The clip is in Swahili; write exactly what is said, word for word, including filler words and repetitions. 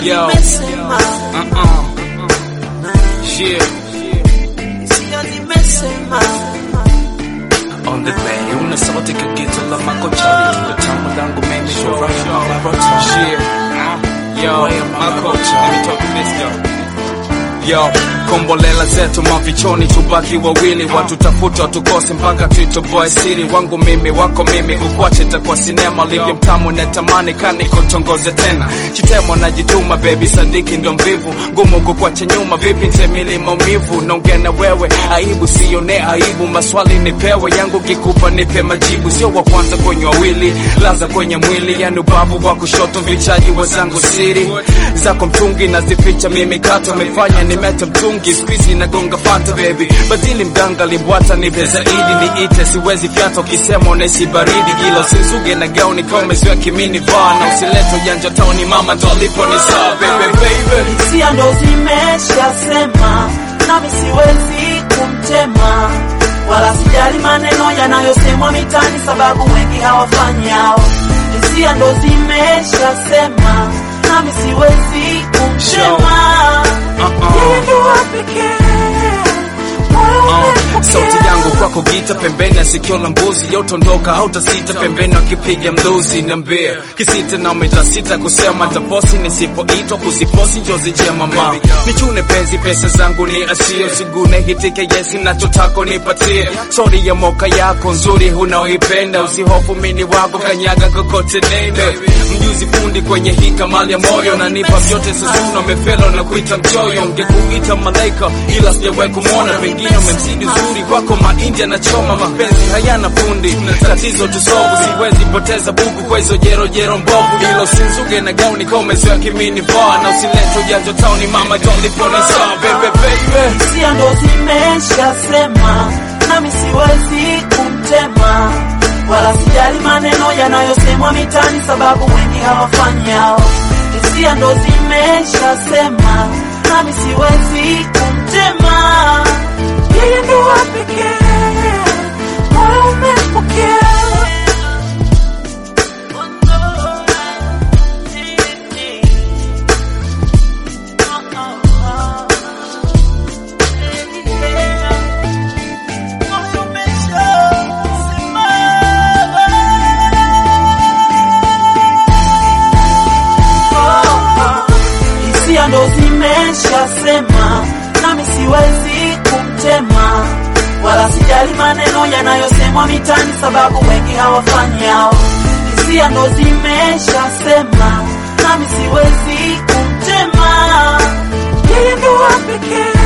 Yo, uh-uh, yeah, on the bay, una sauti kagita la makochari, the tamu langu mimi shura yeah, yo, makocha, let me talk to this yo. Yo, kombolela zetu mafichoni tubaki wawili, watu tafuta tukose mpaka tuitoboe siri, wangu mimi wako mimi, ukwache takwa sinema, livyo mtamu netamani kani kutongoze tena, chitemo na jituma baby, sadiki ndo mvivu, ngumu kukwache nyuma, vipi ntemili maumivu, naongea wewe, aibu sione aibu, maswali nipewe, yangu kikupa nipe majibu, sio wa kwanza kwenye wawili, laza kwenye mwili, yani ubavu wa kushoto, vichaji wa zangu siri, zako mtungi na zificha mimi kato, mefanya nimeta mtungi, squeezy na gonga fanta baby, badili mganga libwata nipe zaidi, niite siwezi fiato kisema unesi baridi, gilo sinzuge na gauni kome ziwa kimini vaa, na usileto janja tauni mama ndo lipo ni saa baby baby. Hisia ndo zimesha sema, nami siwezi kumtema, wala sijali maneno yanayosemwa mitani, sababu wengi hawafanyi hao. Hisia ndo zimesha sema, nami siwezi kumtema, Uh, sauti yangu kwako gita, pembeni ya sikio la mbuzi, yote ondoka hautasita, pembeni wakipiga mluzi, niambie kisita na umetasita kusema taposi, nisipoitwa kusiposi njozi jema mama, nichune penzi pesa zangu ni asio, sigune hitike yesi nachotako nipatie, sorry ya moka yako nzuri unaoipenda, usihofu mini wako kanyaga kokote nende, mjuzi fundi kwenye hika mali ya moyo, na nipa vyote sasuna mefelo na kuita mchoyo, ngekuita malaika ila sijawahi kumwona, pengine umemzidi uzuri kwako maindia na choma, mapenzi hayana fundi, tatizo tusovu, siwezi poteza buku kwa hizo jero jero mbovu, ilo sinzuge na gauni kome ziwa kimini vaa, na usileto ujanjo tauni mama don't live on us all baby baby. Hisia ndo zimesha sema, nami siwezi kumtema, wala sijali maneno yanayosemwa mitani, sababu wengi hawafanyi hao. Hisia ndo zimesha sema, nami siwezi kumtema, yeye ndo wa pekee, moyo umepokea. Hisia ndo zimesha sema, nami siwezi kumtema, wala sijali maneno yanayosemwa mitani, sababu wengi hawafanyi hao. Hisia ndo zimesha sema, nami siwezi kumtema, yeye ndo wa pekee.